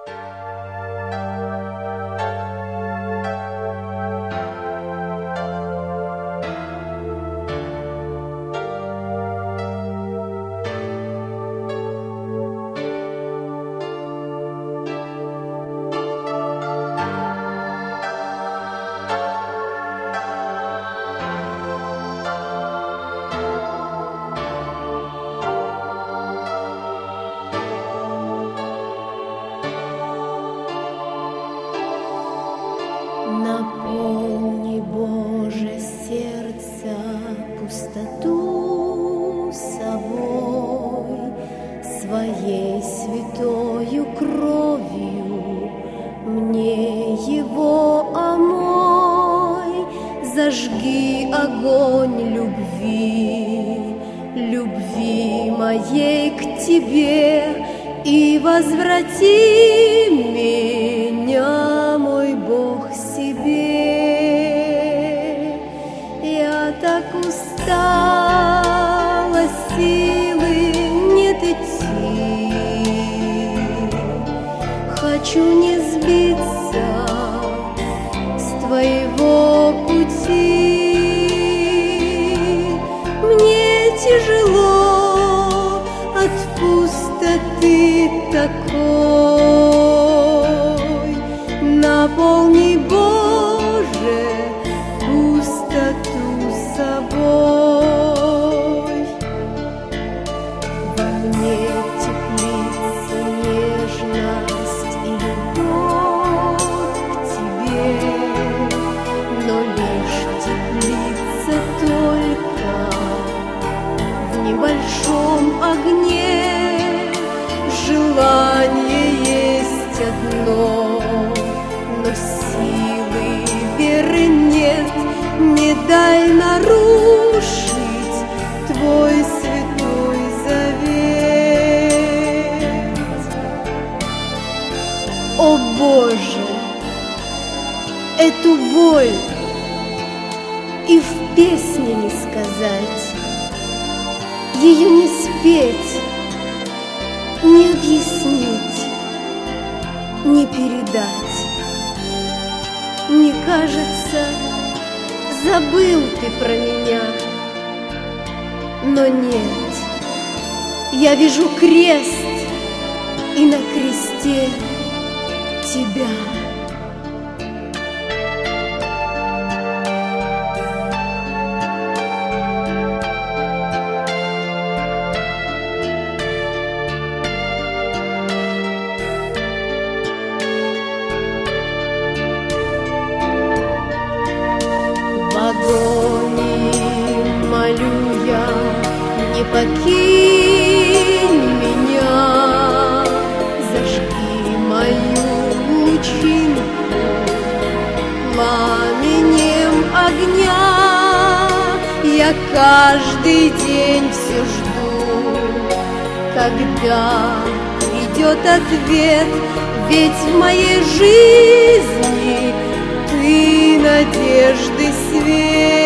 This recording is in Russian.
Наполни, Боже, сердце пустоту собой, своей святою кровью мне его омой. Зажги огонь любви, любви моей к тебе, и возврати меня, мой Бог, себе. Я так устала, силы нет идти, хочу не сбиться с твоего пути. Мне тяжело от пустоты такой, наполни, Боже, пустоту собой. Во мне теплится нежность и любовь к тебе, но лишь теплится только в небольшом огне. Желание есть одно, но силы веры нет. Не дай нарушить твой святой завет. О Боже, эту боль и в песне не сказать, ее не спеть, не объяснить, не передать. Мне кажется, забыл ты про меня, но нет, я вижу крест, и на кресте тебя. В агонии молю я, не покинь меня, зажги мою лучинку пламенем огня. Я каждый день все жду, когда придет ответ, ведь в моей жизни ты надежды свет.